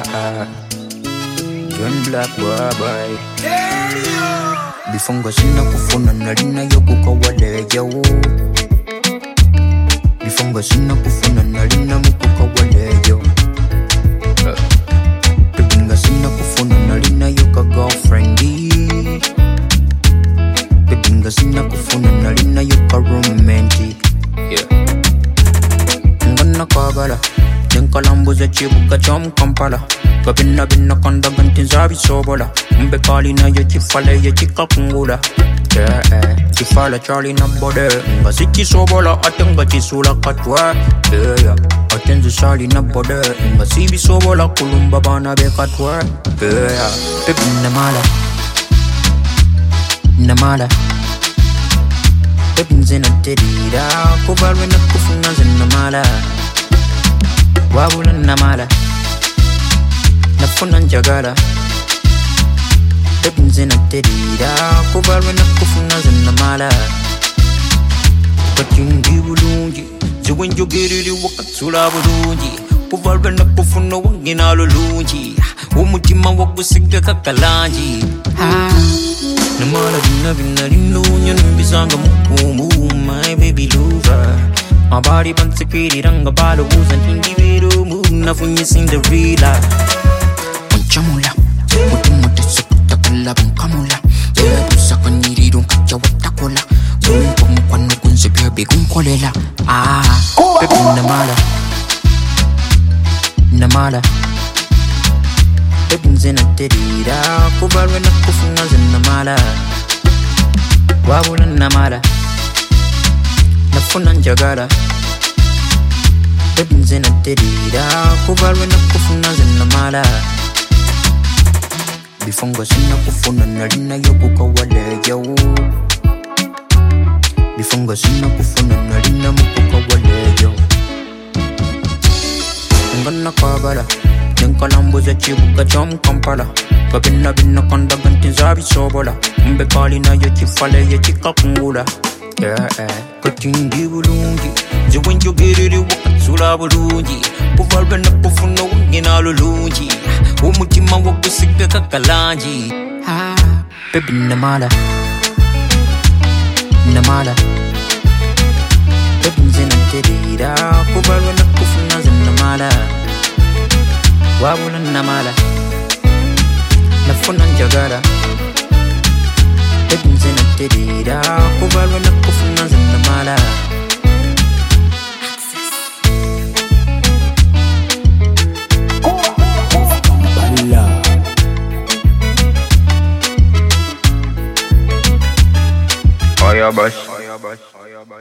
John Black boy. Bifunga sina kufuna nalina yokuka wale yawo. Bifunga sina kufuna nalina mukuka wale yawo. Bibinga sina kufuna nalina yoka girlfriendy. Bibinga sina kufuna nalina yoka romantic. Ngana kwagala Nenkalambuza chibuka chom kampala Kabina bina kanda gantin zabi sobola Mbekali na yo chifale yo chika kungula Chifala chali na bode Nga sichi sobola atenga chisula katwa Atenzi sali na bode Nga sibi sobola kulumba bana be katwa Pepi namala Namala Pepi nzena terida Kubalwe na kufuna zinamala Wabula namala Nafuna njagala Pepi nzena terida Kubalwe na kufuna zinamala Kachindi bulungi Ziwenjo giriri wakatsula bulungi Kubalwe na kufuna wangina lulungi Umutima wakusiga kakalangi Namala bina bina linunya Nubizanga mukumu My baby lover My body wants to create it Ranga balo uzan hindi vero Move na funye Cinderella Unchamula Muti muti sukuta kala bangkamula Yela tusa kaniri rung kacha watakola Mumpa mukwano kunse bebe kunkolela Pepe namala Namala Pepe nzena terida Kubalwe na kufuna zinamala Wabula namala Nafuna njagala Pepi nzena terida Kubalwe na kufuna zinamala Bifunga sina kufuna nalina yokuka wale yawo Bifunga sina kufuna nalina mukuka wale yawo Ngana kwagala Nenkalambuza chibuka chom kampala Kabina bina kanda gantin zabi sobola Mbekali na yo chifale yo chika kungula Kachindi bulungi Ziwenjo giriri wakatsula bulungi Kuvalwe na kufuna wangina lulungi Umutima wakusiga kakalangi Pepi namala Namala Pepi nzena terida Kuvalwe na kufuna zinamala Wabula namala Nafuna njagala Pepi nzena terida Kubalwe na kufuna zinamala Oya boss